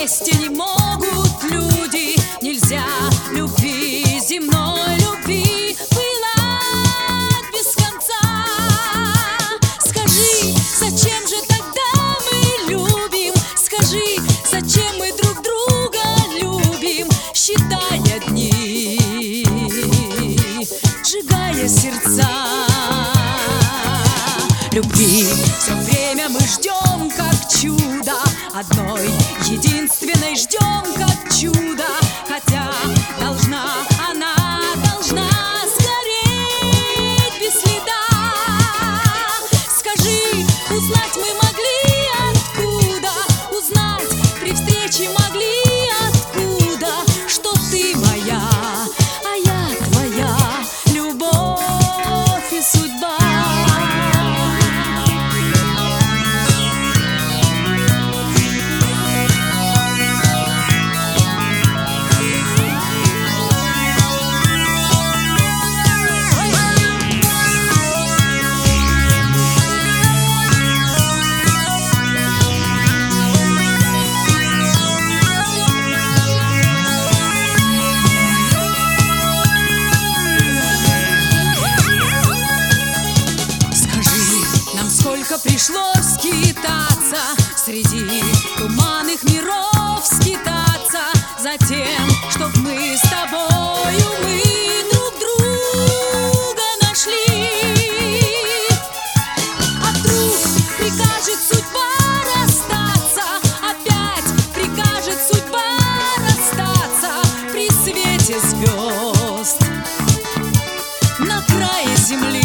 вместе не могут люди. Нельзя любви, земной любви пылать без конца. Скажи, зачем же тогда мы любим? Скажи, зачем мы друг друга любим? Считая дни, сжигая сердца. Любви все время мы ждем, как чудо, одной единственной ждем, как чудо. Хотя она должна сгореть без следа. Скажи, узнать мы могли откуда? Узнать при встрече могли откуда? Что ты моя, а я твоя, любовь и судьба. Сколько пришлось скитаться среди туманных миров, скитаться за тем, чтоб мы с тобою, мы друг друга нашли. А вдруг прикажет судьба расстаться, опять прикажет судьба расстаться при свете звезд на крае земли.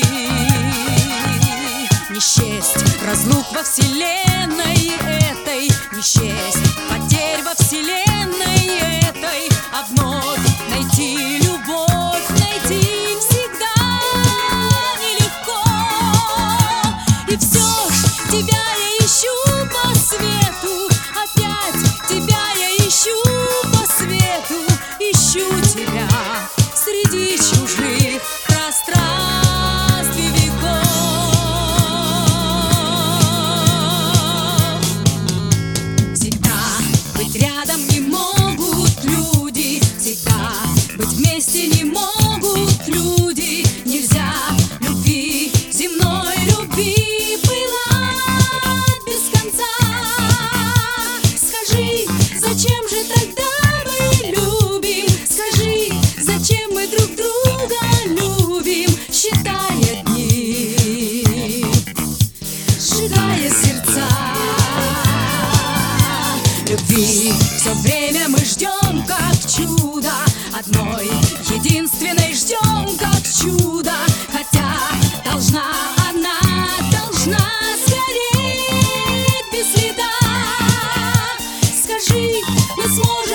Не счесть разлук во вселенной этой, не счесть потерь во вселенной этой, а вновь найти любовь, найти всегда нелегко. И все ж тебя я ищу по свету, опять тебя я ищу по свету, ищу тебя среди чужих пространств. Рядом не могут люди, всегда быть вместе не могут люди. Нельзя любви, земной любви пылать без конца. Скажи, зачем же тогда мы любим? Скажи, зачем мы друг друга любим? Считая дни, сжигая сердца. Любви все время мы ждем, как чудо, одной единственной ждем, как чудо. Хотя она должна сгореть без следа. Скажи, мы сможем